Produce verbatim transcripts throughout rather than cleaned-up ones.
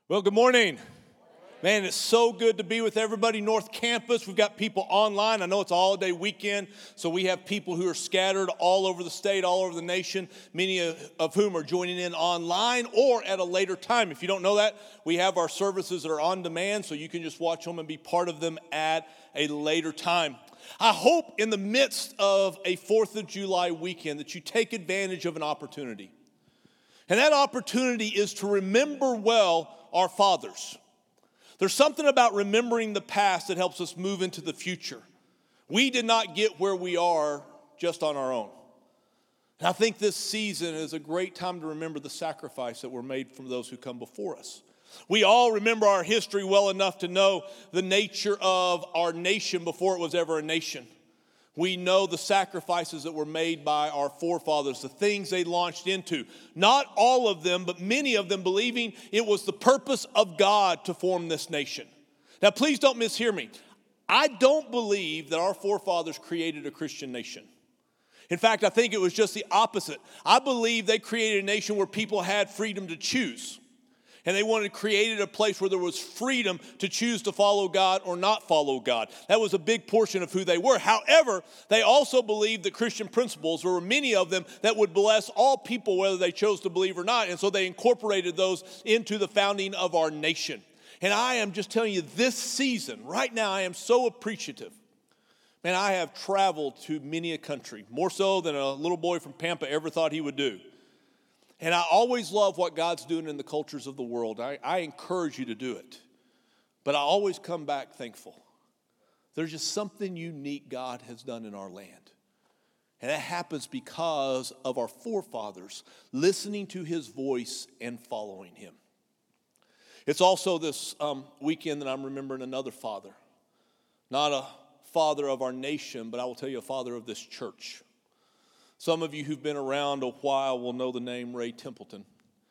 Well, good morning. Man, it's so good to be with everybody. North Campus, we've got people online. I know it's a holiday weekend, so we have people who are scattered all over the state, all over the nation, many of whom are joining in online or at a later time. If you don't know that, we have our services that are on demand, so you can just watch them and be part of them at a later time. I hope in the midst of a fourth of July weekend that you take advantage of an opportunity. And that opportunity is to remember well our fathers. There's something about remembering the past that helps us move into the future. We did not get where we are just on our own. And I think this season is a great time to remember the sacrifice that were made from those who come before us. We all remember our history well enough to know the nature of our nation before it was ever a nation. We know the sacrifices that were made by our forefathers, the things they launched into. Not all of them, but many of them believing it was the purpose of God to form this nation. Now, please don't mishear me. I don't believe that our forefathers created a Christian nation. In fact, I think it was just the opposite. I believe they created a nation where people had freedom to choose. And they wanted to create a place where there was freedom to choose to follow God or not follow God. That was a big portion of who they were. However, they also believed that Christian principles, there were many of them that would bless all people whether they chose to believe or not. And so they incorporated those into the founding of our nation. And I am just telling you, this season, right now, I am so appreciative. Man, I have traveled to many a country, more so than a little boy from Pampa ever thought he would do. And I always love what God's doing in the cultures of the world. I, I encourage you to do it. But I always come back thankful. There's just something unique God has done in our land. And that happens because of our forefathers listening to his voice and following him. It's also this um, weekend that I'm remembering another father. Not a father of our nation, but I will tell you a father of this church. Some of you who've been around a while will know the name Ray Templeton.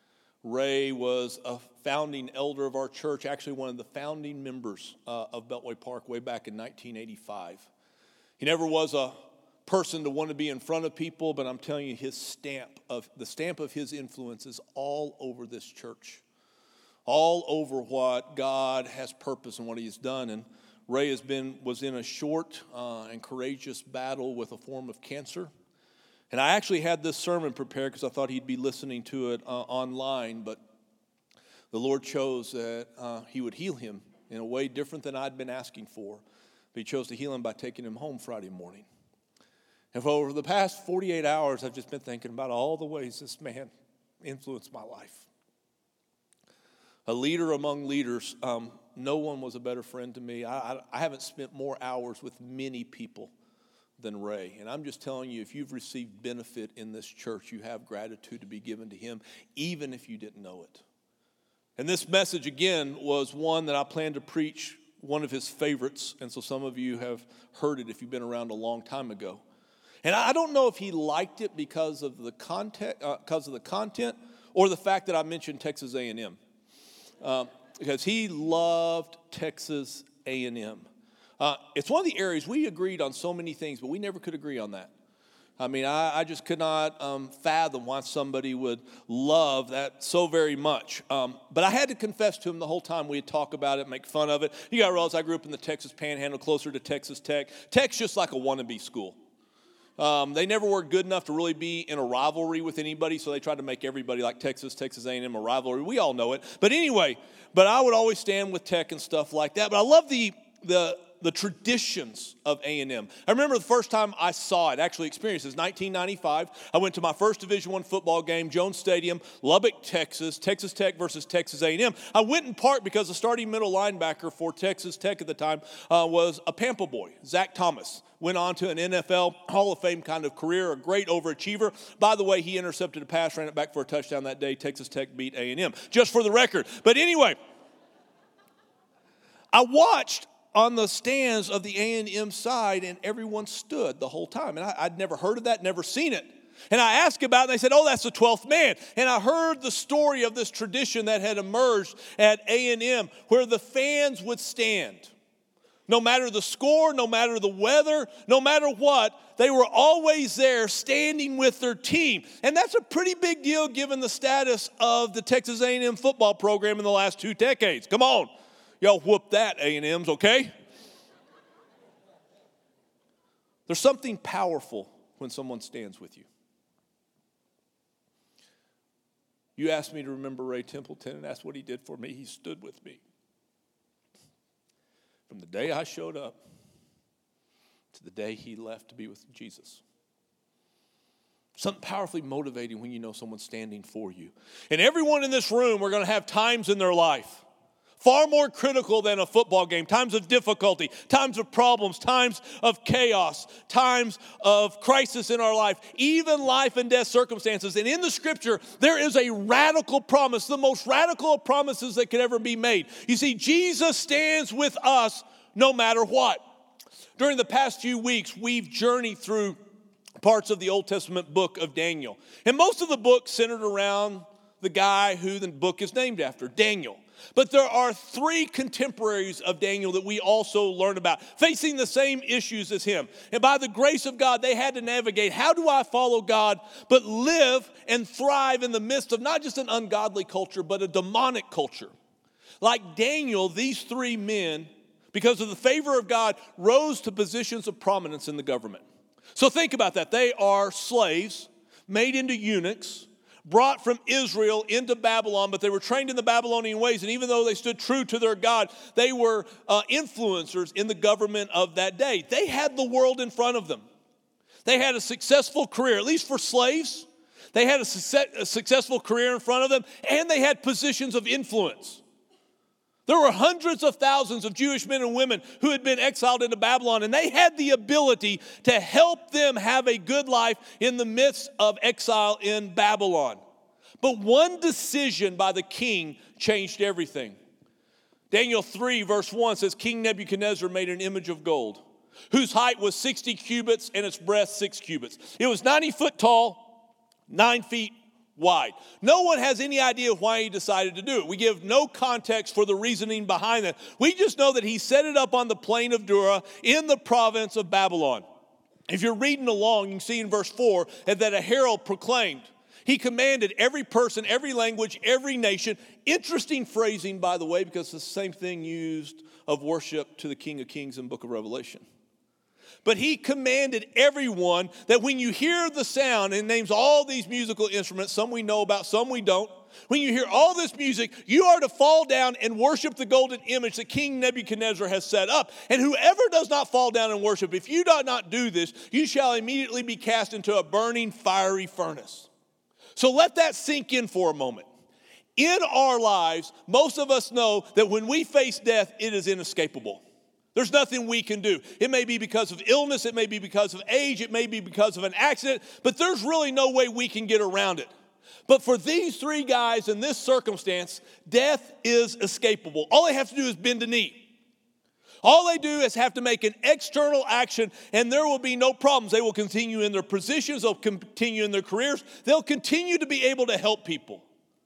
Ray was a founding elder of our church, actually one of the founding members uh, of Beltway Park way back in nineteen eighty-five. He never was a person to want to be in front of people, but I'm telling you, his stamp of the stamp of his influence is all over this church, all over what God has purpose and what he has done. And Ray has been was in a short uh, and courageous battle with a form of cancer. And I actually had this sermon prepared because I thought he'd be listening to it uh, online, but the Lord chose that uh, he would heal him in a way different than I'd been asking for. But he chose to heal him by taking him home Friday morning. And for over the past forty-eight hours, I've just been thinking about all the ways this man influenced my life. A leader among leaders, um, no one was a better friend to me. I, I, I haven't spent more hours with many people than Ray. And I'm just telling you, if you've received benefit in this church, you have gratitude to be given to him, even if you didn't know it. And this message, again, was one that I planned to preach, one of his favorites. And so some of you have heard it if you've been around a long time ago. And I don't know if he liked it because of the content, uh, because of the content or the fact that I mentioned Texas A and M. Um, because he loved Texas A and M. Uh, it's one of the areas we agreed on so many things, but we never could agree on that. I mean, I, I just could not um, fathom why somebody would love that so very much. Um, but I had to confess to him the whole time we'd talk about it, make fun of it. You got to realize I grew up in the Texas Panhandle, closer to Texas Tech. Tech's just like a wannabe school. Um, they never were good enough to really be in a rivalry with anybody, so they tried to make everybody like Texas, Texas A and M a rivalry. We all know it. But anyway, but I would always stand with Tech and stuff like that. But I love the the the traditions of A and M. I remember the first time I saw it, actually experienced it, was nineteen ninety-five. I went to my first Division I football game, Jones Stadium, Lubbock, Texas, Texas Tech versus Texas A and M. I went in part because the starting middle linebacker for Texas Tech at the time uh, was a Pampa boy, Zach Thomas. Went on to an N F L Hall of Fame kind of career, a great overachiever. By the way, he intercepted a pass, ran it back for a touchdown that day. Texas Tech beat A and M, just for the record. But anyway, I watched on the stands of the A and M side, and everyone stood the whole time. And I, I'd never heard of that, never seen it. And I asked about it, and they said, oh, that's the twelfth man. And I heard the story of this tradition that had emerged at A and M, where the fans would stand No matter the score, no matter the weather, no matter what, they were always there standing with their team. And that's a pretty big deal given the status of the Texas A and M football program in the last two decades. Come on, y'all whoop that, A and M's, okay? There's something powerful when someone stands with you. You asked me to remember Ray Templeton, and that's what he did for me. He stood with me. From the day I showed up to the day he left to be with Jesus. Something powerfully motivating when you know someone's standing for you. And everyone in this room are going to have times in their life far more critical than a football game. Times of difficulty, times of problems, times of chaos, times of crisis in our life, even life and death circumstances. And in the scripture, there is a radical promise, the most radical of promises that could ever be made. You see, Jesus stands with us no matter what. During the past few weeks, we've journeyed through parts of the Old Testament book of Daniel. And most of the book centered around the guy who the book is named after, Daniel. But there are three contemporaries of Daniel that we also learn about, facing the same issues as him. And by the grace of God, they had to navigate, how do I follow God, but live and thrive in the midst of not just an ungodly culture, but a demonic culture. Like Daniel, these three men, because of the favor of God, rose to positions of prominence in the government. So think about that. They are slaves, made into eunuchs, brought from Israel into Babylon, but they were trained in the Babylonian ways, and even though they stood true to their God, they were uh, influencers in the government of that day. They had the world in front of them. They had a successful career, at least for slaves. They had a, success, a successful career in front of them, and they had positions of influence. There were hundreds of thousands of Jewish men and women who had been exiled into Babylon, and they had the ability to help them have a good life in the midst of exile in Babylon. But one decision by the king changed everything. Daniel three verse one says, King Nebuchadnezzar made an image of gold, whose height was sixty cubits and its breadth six cubits. It was ninety foot tall, nine feet wide. No one has any idea why he decided to do it. We give no context for the reasoning behind it. We just know that he set it up on the plain of Dura in the province of Babylon. If you're reading along, you can see in verse four that a herald proclaimed. He commanded every person, every language, every nation. Interesting phrasing, by the way, because it's the same thing used of worship to the King of Kings in the book of Revelation. But he commanded everyone that when you hear the sound, and names all these musical instruments, some we know about, some we don't. When you hear all this music, you are to fall down and worship the golden image that King Nebuchadnezzar has set up. And whoever does not fall down and worship, if you do not do this, you shall immediately be cast into a burning fiery furnace. So let that sink in for a moment. In our lives, most of us know that when we face death, it is inescapable. There's nothing we can do. It may be because of illness, it may be because of age, it may be because of an accident, but there's really no way we can get around it. But for these three guys in this circumstance, death is escapable. All they have to do is bend a knee. All they do is have to make an external action, and there will be no problems. They will continue in their positions, they'll continue in their careers, they'll continue to be able to help people.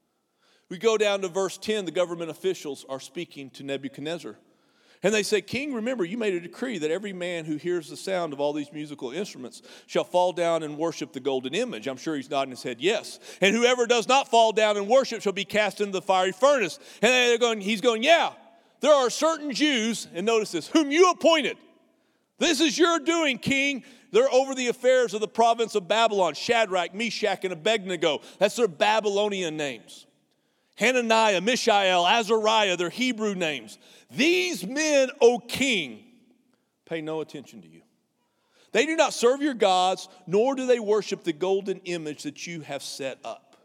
We go down to verse ten, the government officials are speaking to Nebuchadnezzar. And they say, King, remember, you made a decree that every man who hears the sound of all these musical instruments shall fall down and worship the golden image. I'm sure he's nodding his head, yes. And whoever does not fall down and worship shall be cast into the fiery furnace. And they're going, he's going, yeah, there are certain Jews, and notice this, whom you appointed. This is your doing, King. They're over the affairs of the province of Babylon, Shadrach, Meshach, and Abednego. That's their Babylonian names. Hananiah, Mishael, Azariah, their Hebrew names. These men, O king, pay no attention to you. They do not serve your gods, nor do they worship the golden image that you have set up.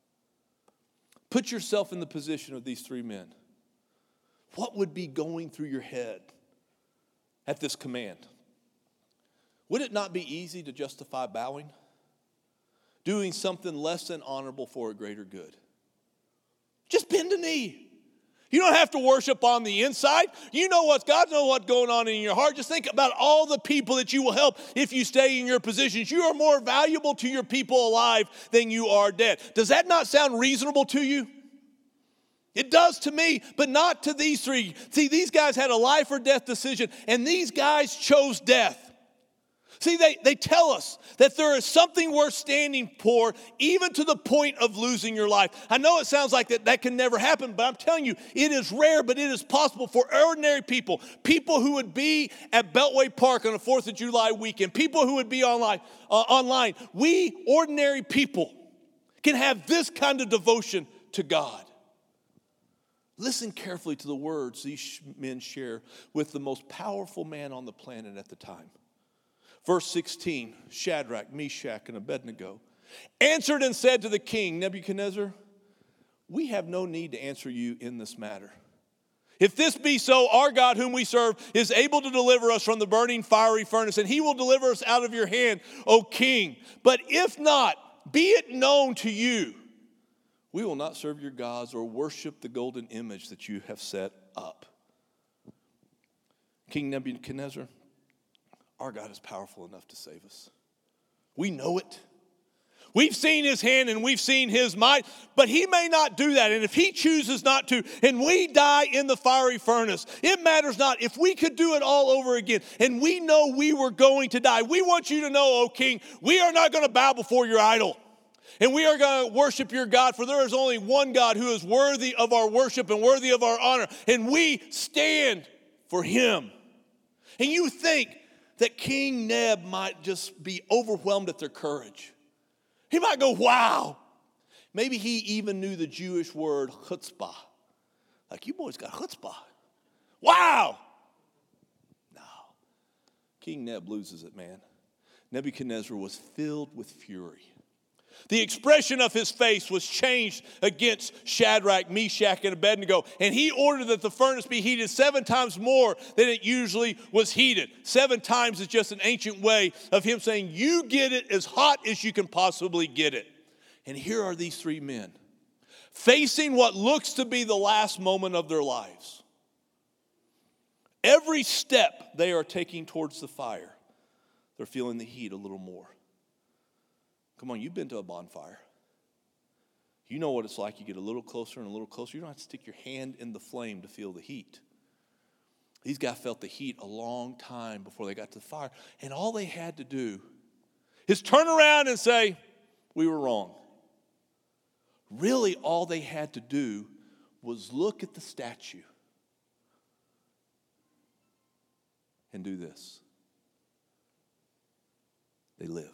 Put yourself in the position of these three men. What would be going through your head at this command? Would it not be easy to justify bowing? Doing something less than honorable for a greater good? Just bend a knee. You don't have to worship on the inside. You know what's God knows what's going on in your heart. Just think about all the people that you will help if you stay in your positions. You are more valuable to your people alive than you are dead. Does that not sound reasonable to you? It does to me, but not to these three. See, these guys had a life or death decision, and these guys chose death. See, they, they tell us that there is something worth standing for, even to the point of losing your life. I know it sounds like that, that can never happen, but I'm telling you, it is rare, but it is possible for ordinary people, people who would be at Beltway Park on the fourth of July weekend, people who would be online, uh, online. We, ordinary people, can have this kind of devotion to God. Listen carefully to the words these men share with the most powerful man on the planet at the time. Verse sixteen, Shadrach, Meshach, and Abednego answered and said to the king, Nebuchadnezzar, we have no need to answer you in this matter. If this be so, our God whom we serve is able to deliver us from the burning fiery furnace, and he will deliver us out of your hand, O king. But if not, be it known to you, we will not serve your gods or worship the golden image that you have set up. King Nebuchadnezzar, our God is powerful enough to save us. We know it. We've seen his hand and we've seen his might, but he may not do that. And if he chooses not to, and we die in the fiery furnace, it matters not. If we could do it all over again, and we know we were going to die, we want you to know, O king, we are not going to bow before your idol. And we are going to worship your God, for there is only one God who is worthy of our worship and worthy of our honor. And we stand for him. And you think that King Neb might just be overwhelmed at their courage. He might go, wow. Maybe he even knew the Jewish word chutzpah. Like, you boys got chutzpah. Wow. No. King Neb loses it, man. Nebuchadnezzar was filled with fury. The expression of his face was changed against Shadrach, Meshach, and Abednego. And he ordered that the furnace be heated seven times more than it usually was heated. Seven times is just an ancient way of him saying, you get it as hot as you can possibly get it. And here are these three men facing what looks to be the last moment of their lives. Every step they are taking towards the fire, they're feeling the heat a little more. Come on, you've been to a bonfire. You know what it's like. You get a little closer and a little closer. You don't have to stick your hand in the flame to feel the heat. These guys felt the heat a long time before they got to the fire. And all they had to do is turn around and say, we were wrong. Really, all they had to do was look at the statue and do this. They live.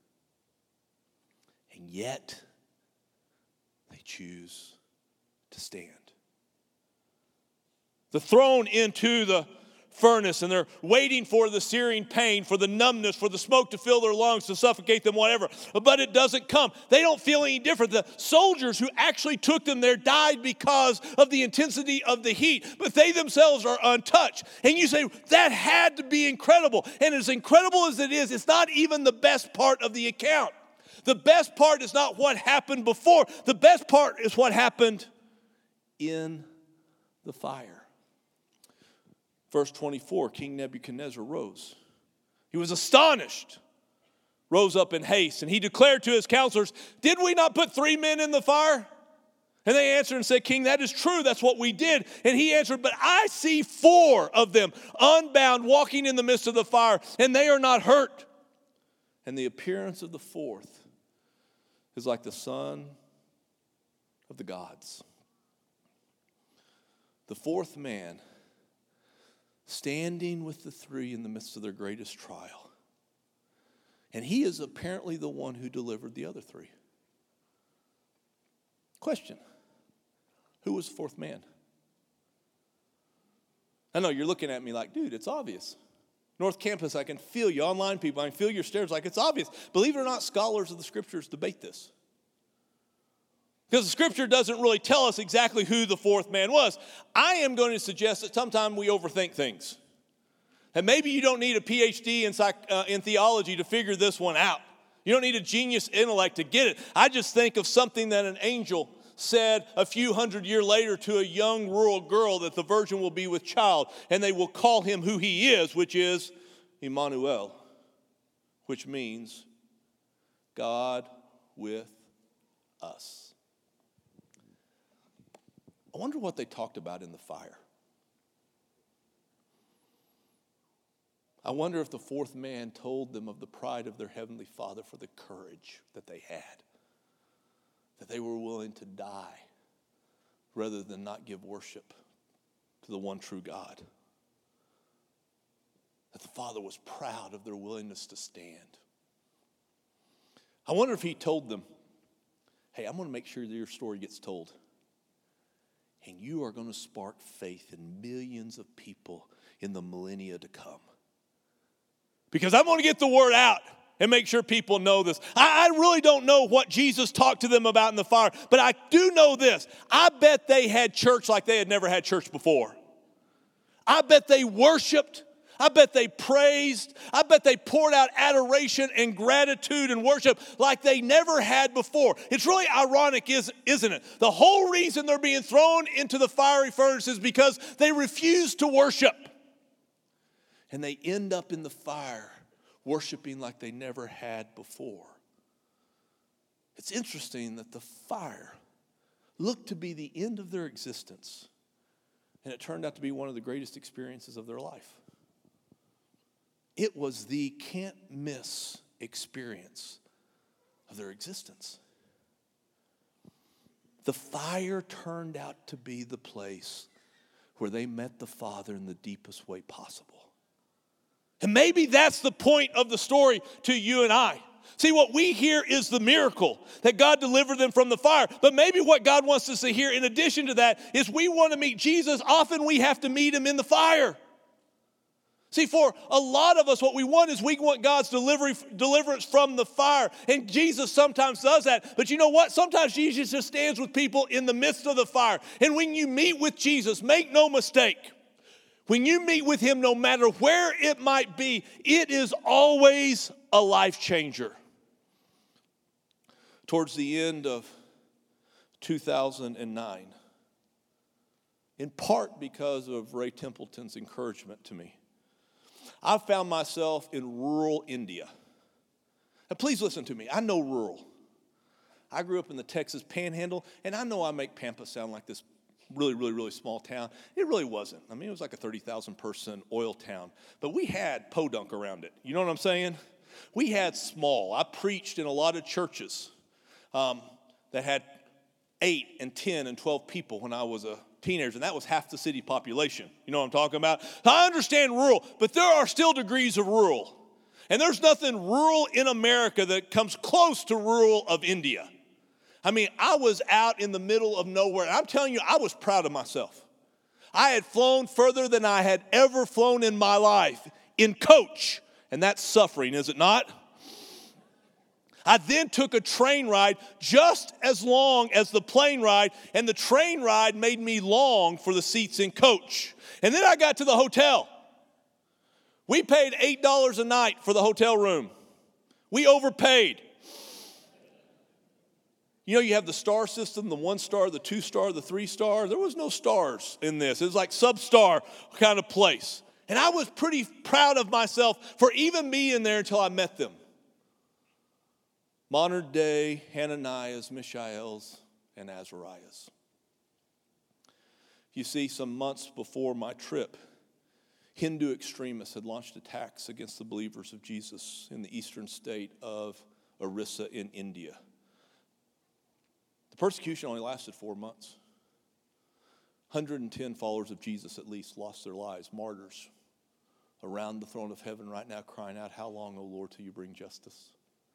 And yet, they choose to stand. They're thrown into the furnace and they're waiting for the searing pain, for the numbness, for the smoke to fill their lungs, to suffocate them, whatever. But it doesn't come. They don't feel any different. The soldiers who actually took them there died because of the intensity of the heat, but they themselves are untouched. And you say, that had to be incredible. And as incredible as it is, it's not even the best part of the account. The best part is not what happened before. The best part is what happened in the fire. Verse twenty-four, King Nebuchadnezzar rose. He was astonished, rose up in haste, and he declared to his counselors, did we not put three men in the fire? And they answered and said, King, that is true. That's what we did. And he answered, but I see four of them unbound walking in the midst of the fire, and they are not hurt. And the appearance of the fourth is like the son of the gods. The fourth man standing with the three in the midst of their greatest trial. And he is apparently the one who delivered the other three. Question. Who was the fourth man? I know you're looking at me like, dude, it's obvious. North Campus, I can feel you. Online people, I can feel your stares like it's obvious. Believe it or not, scholars of the scriptures debate this. Because the scripture doesn't really tell us exactly who the fourth man was. I am going to suggest that sometimes we overthink things. And maybe you don't need a P H D in, psych, uh, in theology to figure this one out. You don't need a genius intellect to get it. I just think of something that an angel said a few hundred years later to a young rural girl, that the virgin will be with child, and they will call him who he is, which is Emmanuel, which means God with us. I wonder what they talked about in the fire. I wonder if the fourth man told them of the pride of their heavenly Father for the courage that they had, that they were willing to die rather than not give worship to the one true God. That the Father was proud of their willingness to stand. I wonder if he told them, hey, I'm going to make sure that your story gets told. And you are going to spark faith in millions of people in the millennia to come. Because I'm going to get the word out and make sure people know this. I, I really don't know what Jesus talked to them about in the fire, but I do know this. I bet they had church like they had never had church before. I bet they worshiped. I bet they praised. I bet they poured out adoration and gratitude and worship like they never had before. It's really ironic, isn't it? The whole reason they're being thrown into the fiery furnace is because they refuse to worship. And they end up in the fire worshiping like they never had before. It's interesting that the fire looked to be the end of their existence. And it turned out to be one of the greatest experiences of their life. It was the can't miss experience of their existence. The fire turned out to be the place where they met the Father in the deepest way possible. And maybe that's the point of the story to you and I. See, what we hear is the miracle that God delivered them from the fire. But maybe what God wants us to hear in addition to that is we want to meet Jesus. Often we have to meet him in the fire. See, for a lot of us, what we want is we want God's delivery, deliverance from the fire. And Jesus sometimes does that. But you know what? Sometimes Jesus just stands with people in the midst of the fire. And when you meet with Jesus, make no mistake, when you meet with him, no matter where it might be, it is always a life changer. Towards the end of two thousand nine, in part because of Ray Templeton's encouragement to me, I found myself in rural India. Now, please listen to me. I know rural. I grew up in the Texas Panhandle, and I know I make Pampa sound like this really, really, really small town. It really wasn't. I mean, it was like a thirty thousand person oil town. But we had podunk around it. You know what I'm saying? We had small. I preached in a lot of churches um, that had eight and ten and twelve people when I was a teenager, and that was half the city population. You know what I'm talking about? I understand rural, but there are still degrees of rural. And there's nothing rural in America that comes close to rural of India. I mean, I was out in the middle of nowhere. I'm telling you, I was proud of myself. I had flown further than I had ever flown in my life in coach, and that's suffering, is it not? I then took a train ride just as long as the plane ride, and the train ride made me long for the seats in coach. And then I got to the hotel. We paid eight dollars a night for the hotel room. We overpaid. You know, you have the star system, the one star, the two star, the three star. There was no stars in this. It was like sub-star kind of place. And I was pretty proud of myself for even being there until I met them. Modern day Hananiahs, Mishaels, and Azariahs. You see, some months before my trip, Hindu extremists had launched attacks against the believers of Jesus in the eastern state of Orissa in India. The persecution only lasted four months. one hundred ten followers of Jesus at least lost their lives, martyrs, around the throne of heaven right now crying out, "How long, O Lord, till you bring justice?"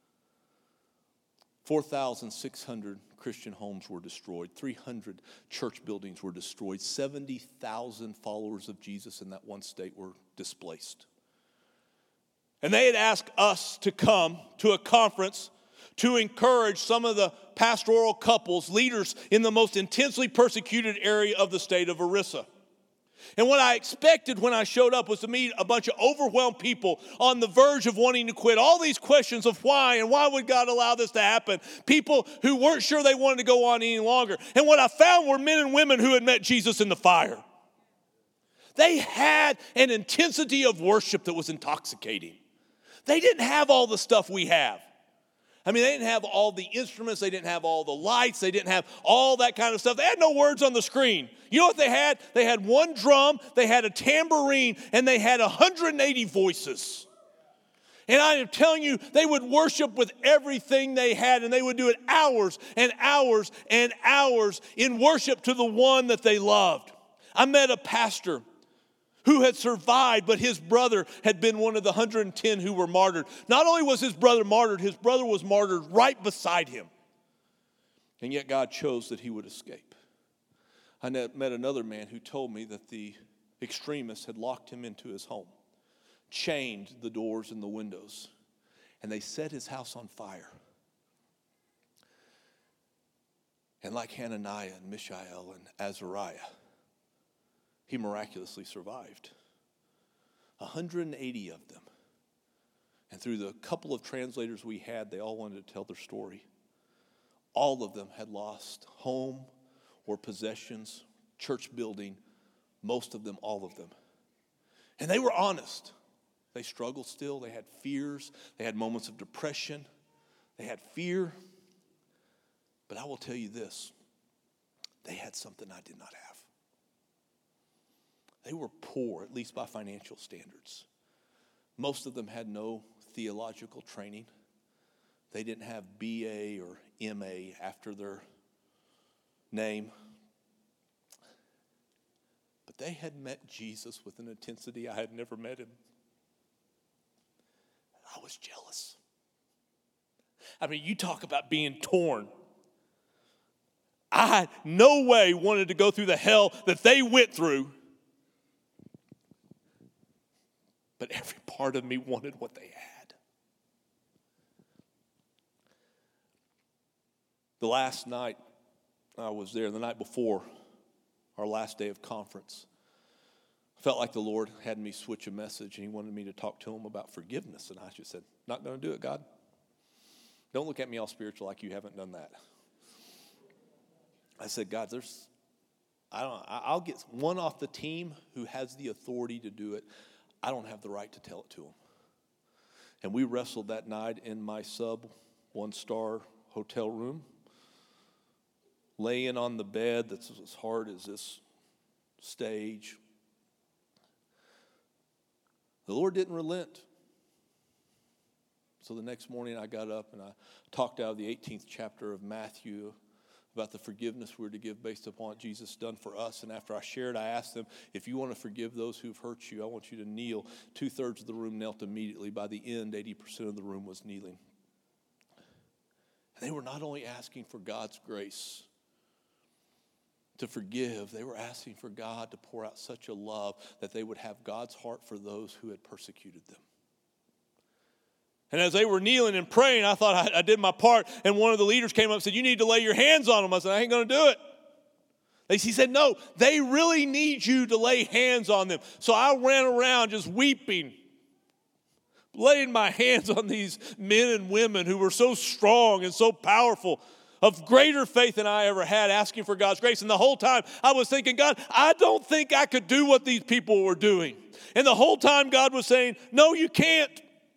four thousand six hundred Christian homes were destroyed. three hundred church buildings were destroyed. seventy thousand followers of Jesus in that one state were displaced. And they had asked us to come to a conference to encourage some of the pastoral couples, leaders in the most intensely persecuted area of the state of Orissa. And what I expected when I showed up was to meet a bunch of overwhelmed people on the verge of wanting to quit. All these questions of why and why would God allow this to happen. People who weren't sure they wanted to go on any longer. And what I found were men and women who had met Jesus in the fire. They had an intensity of worship that was intoxicating. They didn't have all the stuff we have. I mean, they didn't have all the instruments. They didn't have all the lights. They didn't have all that kind of stuff. They had no words on the screen. You know what they had? They had one drum, they had a tambourine, and they had one hundred eighty voices. And I am telling you, they would worship with everything they had, and they would do it hours and hours and hours in worship to the one that they loved. I met a pastor who had survived, but his brother had been one of the one hundred ten who were martyred. Not only was his brother martyred, his brother was martyred right beside him. And yet God chose that he would escape. I met another man who told me that the extremists had locked him into his home, chained the doors and the windows, and they set his house on fire. And like Hananiah and Mishael and Azariah, he miraculously survived. one hundred eighty of them. And through the couple of translators we had, they all wanted to tell their story. All of them had lost home or possessions, church building, most of them, all of them. And they were honest. They struggled still. They had fears. They had moments of depression. They had fear. But I will tell you this. They had something I did not have. They were poor, at least by financial standards. Most of them had no theological training. They didn't have B A or M A after their name. But they had met Jesus with an intensity I had never met him. I was jealous. I mean, you talk about being torn. I no way wanted to go through the hell that they went through. But every part of me wanted what they had. The last night I was there, the night before our last day of conference, I felt like the Lord had me switch a message, and he wanted me to talk to him about forgiveness. And I just said, not going to do it, God. Don't look at me all spiritual like you haven't done that. I said, God, there's, I don't, I'll get one off the team who has the authority to do it. I don't have the right to tell it to him. And we wrestled that night in my sub one-star hotel room, laying on the bed that's as hard as this stage. The Lord didn't relent. So the next morning I got up and I talked out of the eighteenth chapter of Matthew about the forgiveness we're to give based upon what Jesus done for us. And after I shared, I asked them, if you want to forgive those who've hurt you, I want you to kneel. Two-thirds of the room knelt immediately. By the end, eighty percent of the room was kneeling. And they were not only asking for God's grace to forgive, they were asking for God to pour out such a love that they would have God's heart for those who had persecuted them. And as they were kneeling and praying, I thought I, I did my part. And one of the leaders came up and said, you need to lay your hands on them. I said, I ain't going to do it. They, he said, no, they really need you to lay hands on them. So I ran around just weeping, laying my hands on these men and women who were so strong and so powerful, of greater faith than I ever had, asking for God's grace. And the whole time I was thinking, God, I don't think I could do what these people were doing. And the whole time God was saying, no, you can't.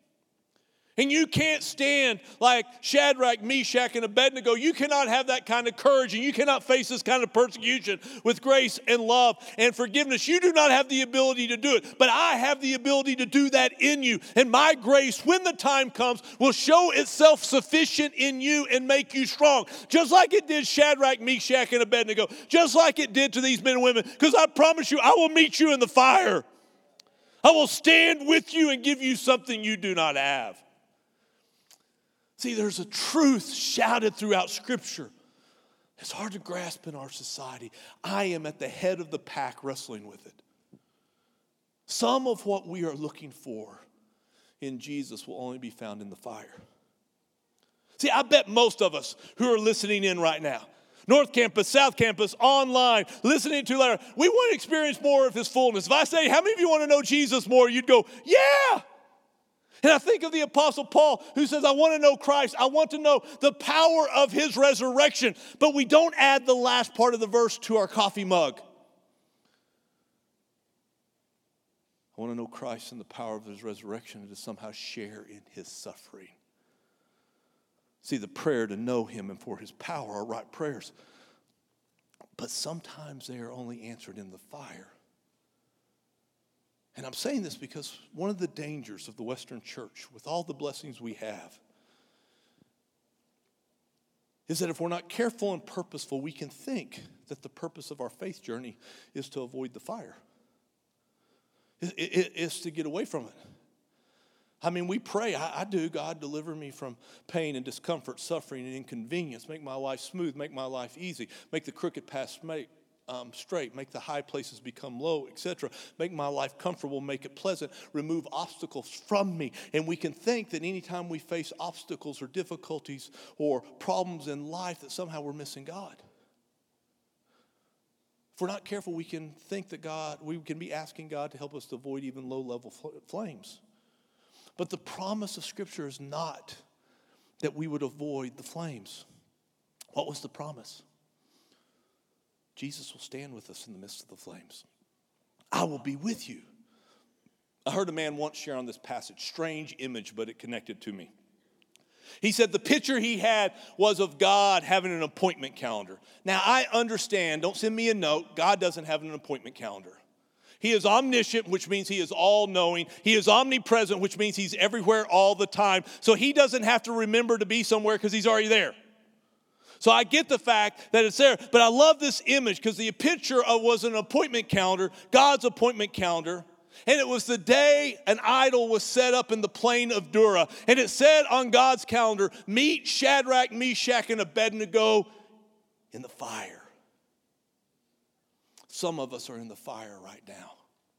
And you can't stand like Shadrach, Meshach, and Abednego. You cannot have that kind of courage, and you cannot face this kind of persecution with grace and love and forgiveness. You do not have the ability to do it, but I have the ability to do that in you. And my grace, when the time comes, will show itself sufficient in you and make you strong. Just like it did Shadrach, Meshach, and Abednego. Just like it did to these men and women. Because I promise you, I will meet you in the fire. I will stand with you and give you something you do not have. See, there's a truth shouted throughout Scripture. It's hard to grasp in our society. I am at the head of the pack wrestling with it. Some of what we are looking for in Jesus will only be found in the fire. See, I bet most of us who are listening in right now, North Campus, South Campus, online, listening to Larry, we want to experience more of his fullness. If I say, how many of you want to know Jesus more? You'd go, yeah. And I think of the Apostle Paul who says, I want to know Christ. I want to know the power of his resurrection. But we don't add the last part of the verse to our coffee mug. I want to know Christ and the power of his resurrection and to somehow share in his suffering. See, the prayer to know him and for his power are right prayers. But sometimes they are only answered in the fire. And I'm saying this because one of the dangers of the Western church, with all the blessings we have, is that if we're not careful and purposeful, we can think that the purpose of our faith journey is to avoid the fire. It, it, it's to get away from it. I mean, we pray, I, I do, God, deliver me from pain and discomfort, suffering and inconvenience. Make my life smooth, make my life easy. Make the crooked paths make, um, straight, make the high places become low, et cetera. Make my life comfortable, make it pleasant. Remove obstacles from me. And we can think that anytime we face obstacles or difficulties or problems in life that somehow we're missing God. If we're not careful, we can think that God, we can be asking God to help us to avoid even low-level flames. But the promise of Scripture is not that we would avoid the flames. What was the promise? Jesus will stand with us in the midst of the flames. I will be with you. I heard a man once share on this passage, strange image, but it connected to me. He said the picture he had was of God having an appointment calendar. Now, I understand, don't send me a note, God doesn't have an appointment calendar. He is omniscient, which means he is all-knowing. He is omnipresent, which means he's everywhere all the time. So he doesn't have to remember to be somewhere because he's already there. So I get the fact that it's there. But I love this image because the picture of was an appointment calendar, God's appointment calendar. And it was the day an idol was set up in the plain of Dura. And it said on God's calendar, meet Shadrach, Meshach, and Abednego in the fire. Some of us are in the fire right now.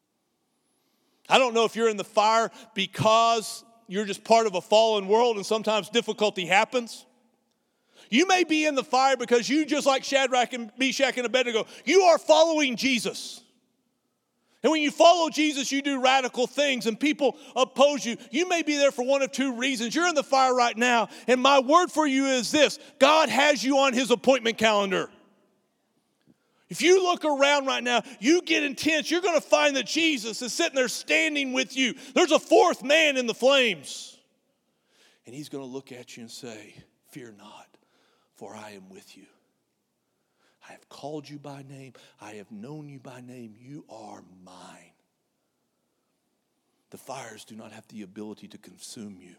I don't know if you're in the fire because you're just part of a fallen world and sometimes difficulty happens. You may be in the fire because you, just like Shadrach and Meshach and Abednego, you are following Jesus. And when you follow Jesus, you do radical things and people oppose you. You may be there for one of two reasons. You're in the fire right now, and my word for you is this: God has you on his appointment calendar. If you look around right now, you get intense, you're going to find that Jesus is sitting there standing with you. There's a fourth man in the flames. And he's going to look at you and say, fear not, for I am with you. I have called you by name. I have known you by name. You are mine. The fires do not have the ability to consume you.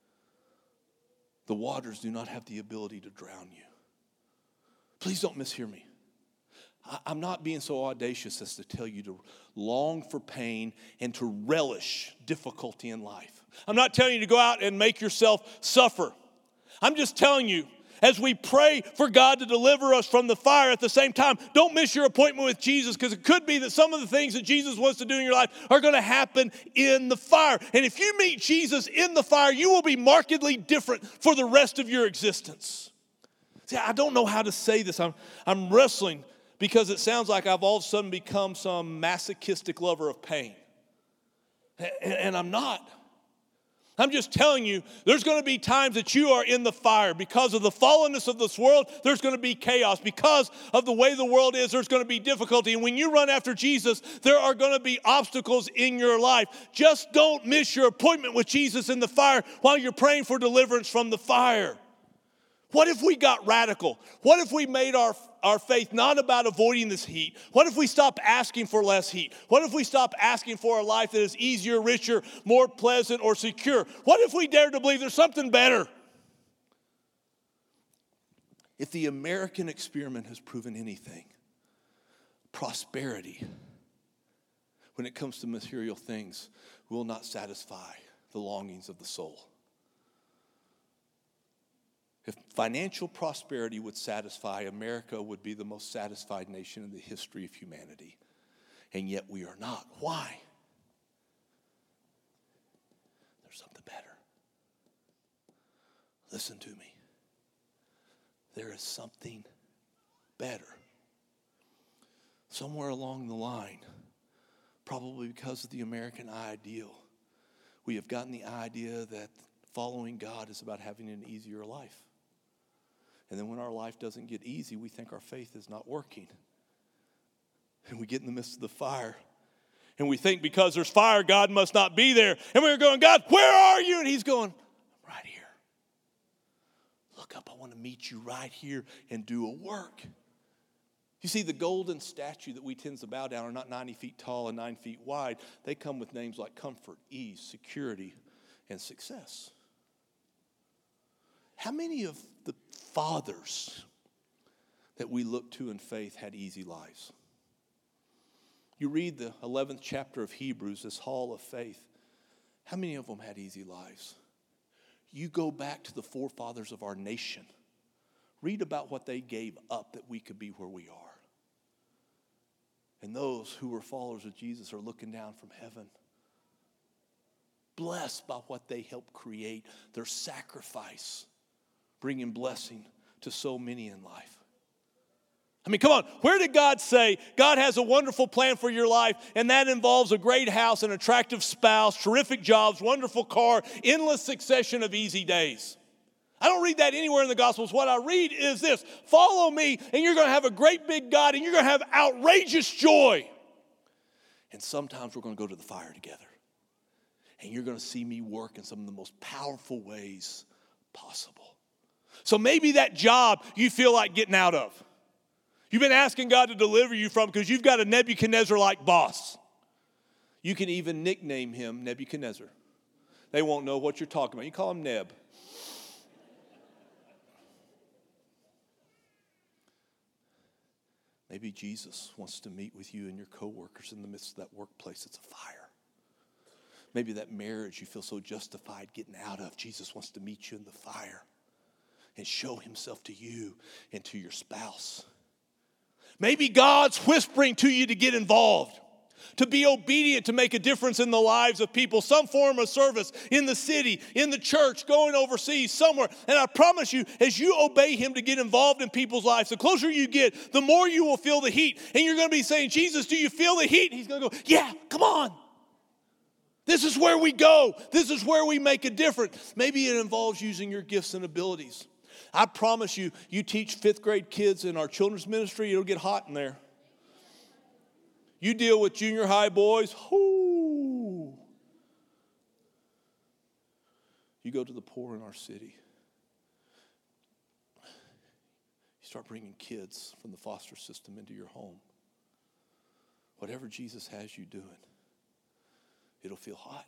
The waters do not have the ability to drown you. Please don't mishear me. I'm not being so audacious as to tell you to long for pain and to relish difficulty in life. I'm not telling you to go out and make yourself suffer. I'm just telling you, as we pray for God to deliver us from the fire at the same time, don't miss your appointment with Jesus, because it could be that some of the things that Jesus wants to do in your life are going to happen in the fire. And if you meet Jesus in the fire, you will be markedly different for the rest of your existence. See, I don't know how to say this. I'm, I'm wrestling because it sounds like I've all of a sudden become some masochistic lover of pain. And, and I'm not. I'm just telling you, there's going to be times that you are in the fire. Because of the fallenness of this world, there's going to be chaos. Because of the way the world is, there's going to be difficulty. And when you run after Jesus, there are going to be obstacles in your life. Just don't miss your appointment with Jesus in the fire while you're praying for deliverance from the fire. What if we got radical? What if we made our, our faith not about avoiding this heat? What if we stopped asking for less heat? What if we stopped asking for a life that is easier, richer, more pleasant, or secure? What if we dared to believe there's something better? If the American experiment has proven anything, prosperity, when it comes to material things, will not satisfy the longings of the soul. If financial prosperity would satisfy, America would be the most satisfied nation in the history of humanity. And yet we are not. Why? There's something better. Listen to me. There is something better. Somewhere along the line, probably because of the American ideal, we have gotten the idea that following God is about having an easier life. And then when our life doesn't get easy, we think our faith is not working. And we get in the midst of the fire. And we think because there's fire, God must not be there. And we're going, God, where are you? And he's going, I'm right here. look up. I want to meet you right here and do a work. You see, the golden statue that we tend to bow down are not ninety feet tall and nine feet wide. They come with names like comfort, ease, security, and success. How many of the fathers that we look to in faith had easy lives? You read the eleventh chapter of Hebrews, this hall of faith. How many of them had easy lives? You go back to the forefathers of our nation. Read about what they gave up that we could be where we are. And those who were followers of Jesus are looking down from heaven, blessed by what they helped create, their sacrifice, bringing blessing to so many in life. I mean, come on, where did God say God has a wonderful plan for your life, and that involves a great house, an attractive spouse, terrific jobs, wonderful car, endless succession of easy days? I don't read that anywhere in the Gospels. What I read is this: follow me, and you're going to have a great big God, and you're going to have outrageous joy. And sometimes we're going to go to the fire together, and you're going to see me work in some of the most powerful ways possible. So maybe that job you feel like getting out of, you've been asking God to deliver you from because you've got a Nebuchadnezzar-like boss. You can even nickname him Nebuchadnezzar. They won't know what you're talking about. You call him Neb. Maybe Jesus wants to meet with you and your coworkers in the midst of that workplace. It's a fire. Maybe that marriage you feel so justified getting out of, Jesus wants to meet you in the fire and show himself to you and to your spouse. Maybe God's whispering to you to get involved, to be obedient, to make a difference in the lives of people, some form of service in the city, in the church, going overseas, somewhere. And I promise you, as you obey him to get involved in people's lives, the closer you get, the more you will feel the heat. And you're going to be saying, Jesus, do you feel the heat? And he's going to go, yeah, come on. This is where we go. This is where we make a difference. Maybe it involves using your gifts and abilities. I promise you, you teach fifth grade kids in our children's ministry, it'll get hot in there. You deal with junior high boys, whoo. You go to the poor in our city. You start bringing kids from the foster system into your home. Whatever Jesus has you doing, it'll feel hot.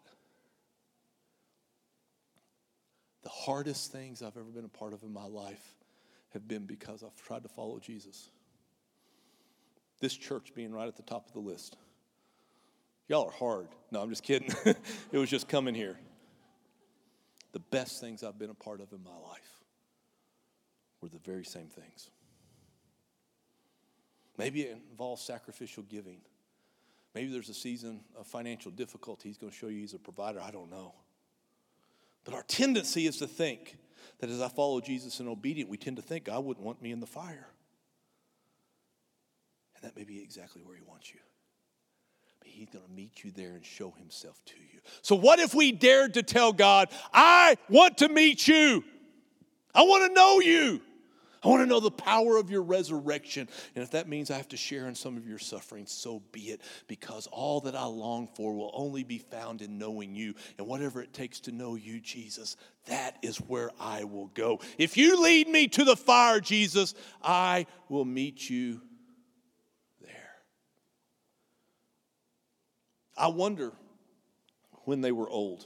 The hardest things I've ever been a part of in my life have been because I've tried to follow Jesus. This church being right at the top of the list. Y'all are hard. No, I'm just kidding. It was just coming here. The best things I've been a part of in my life were the very same things. Maybe it involves sacrificial giving. Maybe there's a season of financial difficulty. He's going to show you he's a provider. I don't know. But our tendency is to think that as I follow Jesus and obedient, we tend to think God wouldn't want me in the fire. And that may be exactly where he wants you. But he's going to meet you there and show himself to you. So what if we dared to tell God, I want to meet you. I want to know you. I want to know the power of your resurrection. And if that means I have to share in some of your suffering, so be it. Because all that I long for will only be found in knowing you. And whatever it takes to know you, Jesus, that is where I will go. If you lead me to the fire, Jesus, I will meet you there. I wonder when they were old,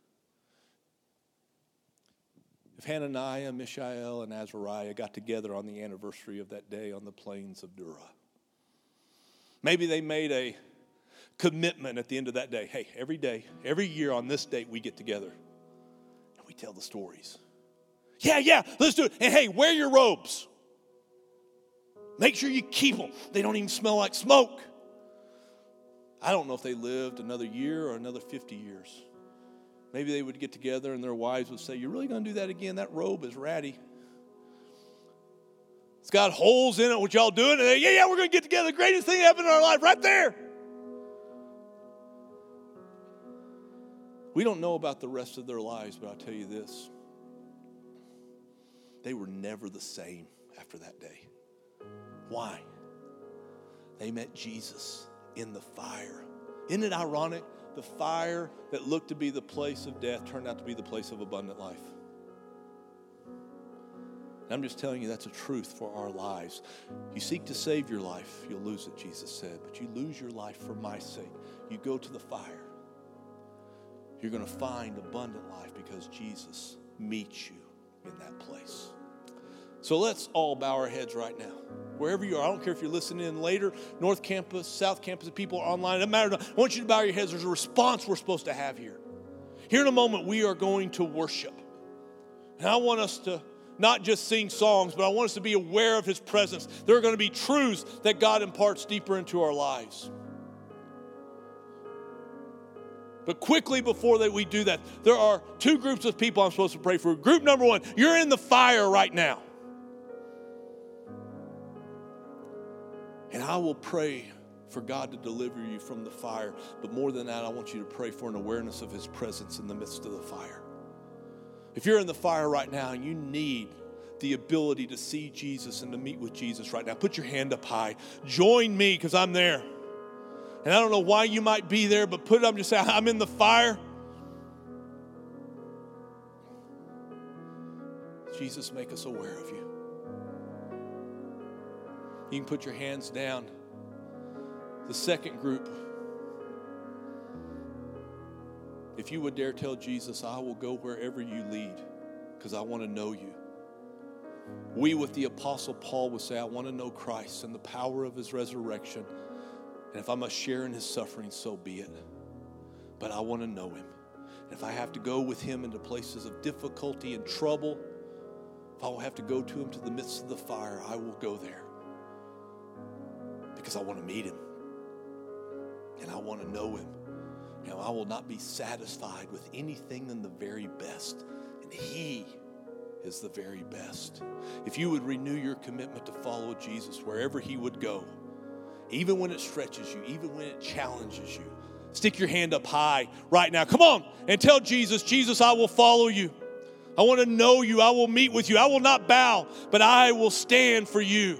if Hananiah, Mishael, and Azariah got together on the anniversary of that day on the plains of Dura. Maybe they made a commitment at the end of that day. Hey, every day, every year on this date, we get together and we tell the stories. Yeah, yeah, let's do it. And hey, wear your robes. Make sure you keep them. They don't even smell like smoke. I don't know if they lived another year or another fifty years. Maybe they would get together and their wives would say, you're really going to do that again? That robe is ratty. It's got holes in it. What y'all doing? And they, yeah, yeah, we're going to get together. The greatest thing that happened in our life right there. We don't know about the rest of their lives, but I'll tell you this. They were never the same after that day. Why? They met Jesus in the fire. Isn't it ironic? The fire that looked to be the place of death turned out to be the place of abundant life. And I'm just telling you that's a truth for our lives. You seek to save your life, you'll lose it, Jesus said. But you lose your life for my sake. You go to the fire. You're going to find abundant life because Jesus meets you in that place. So let's all bow our heads right now. Wherever you are, I don't care if you're listening in later, North Campus, South Campus, the people are online, it doesn't matter. I want you to bow your heads. There's a response we're supposed to have here. Here in a moment, we are going to worship. And I want us to not just sing songs, but I want us to be aware of his presence. There are going to be truths that God imparts deeper into our lives. But quickly before that we do that, there are two groups of people I'm supposed to pray for. Group number one, you're in the fire right now. And I will pray for God to deliver you from the fire. But more than that, I want you to pray for an awareness of his presence in the midst of the fire. If you're in the fire right now and you need the ability to see Jesus and to meet with Jesus right now, put your hand up high. Join me because I'm there. And I don't know why you might be there, but put it up and just say, I'm in the fire. Jesus, make us aware of you. You can put your hands down. The second group, if you would dare tell Jesus, I will go wherever you lead because I want to know you. We, with the Apostle Paul, would say, I want to know Christ and the power of his resurrection. And if I must share in his suffering, so be it. But I want to know him. And if I have to go with him into places of difficulty and trouble, if I will have to go to him to the midst of the fire, I will go there. Because I want to meet him. And I want to know him. And I will not be satisfied with anything than the very best. And he is the very best. If you would renew your commitment to follow Jesus wherever he would go, even when it stretches you, even when it challenges you, stick your hand up high right now. Come on and tell Jesus, Jesus, I will follow you. I want to know you. I will meet with you. I will not bow, but I will stand for you.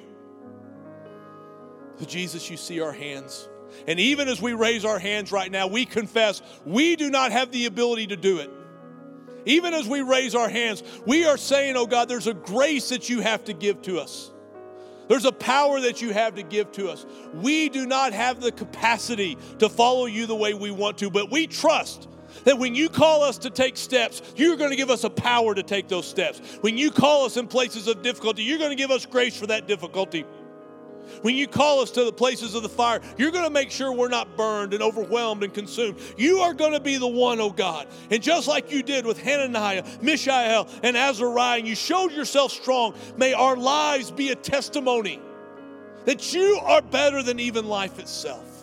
So Jesus, you see our hands. And even as we raise our hands right now, we confess we do not have the ability to do it. Even as we raise our hands, we are saying, oh God, there's a grace that you have to give to us. There's a power that you have to give to us. We do not have the capacity to follow you the way we want to, but we trust that when you call us to take steps, you're going to give us a power to take those steps. When you call us in places of difficulty, you're going to give us grace for that difficulty. When you call us to the places of the fire, you're going to make sure we're not burned and overwhelmed and consumed. You are going to be the one, oh God. And just like you did with Hananiah, Mishael, and Azariah, and you showed yourself strong, may our lives be a testimony that you are better than even life itself.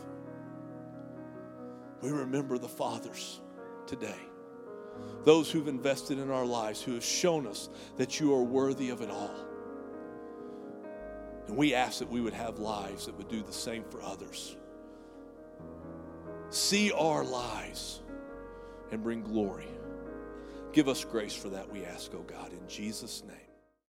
We remember the fathers today, those who've invested in our lives, who have shown us that you are worthy of it all. And we ask that we would have lives that would do the same for others. See our lives and bring glory. Give us grace for that, we ask, oh God, in Jesus' name.